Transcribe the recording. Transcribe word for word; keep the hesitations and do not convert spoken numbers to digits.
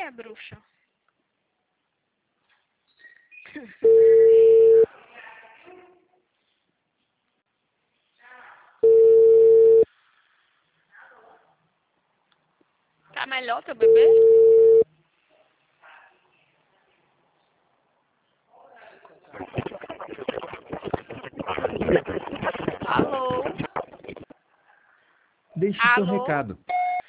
é, bruxa? Tá melhor teu bebê? Alô? Deixe seu Alô? recado.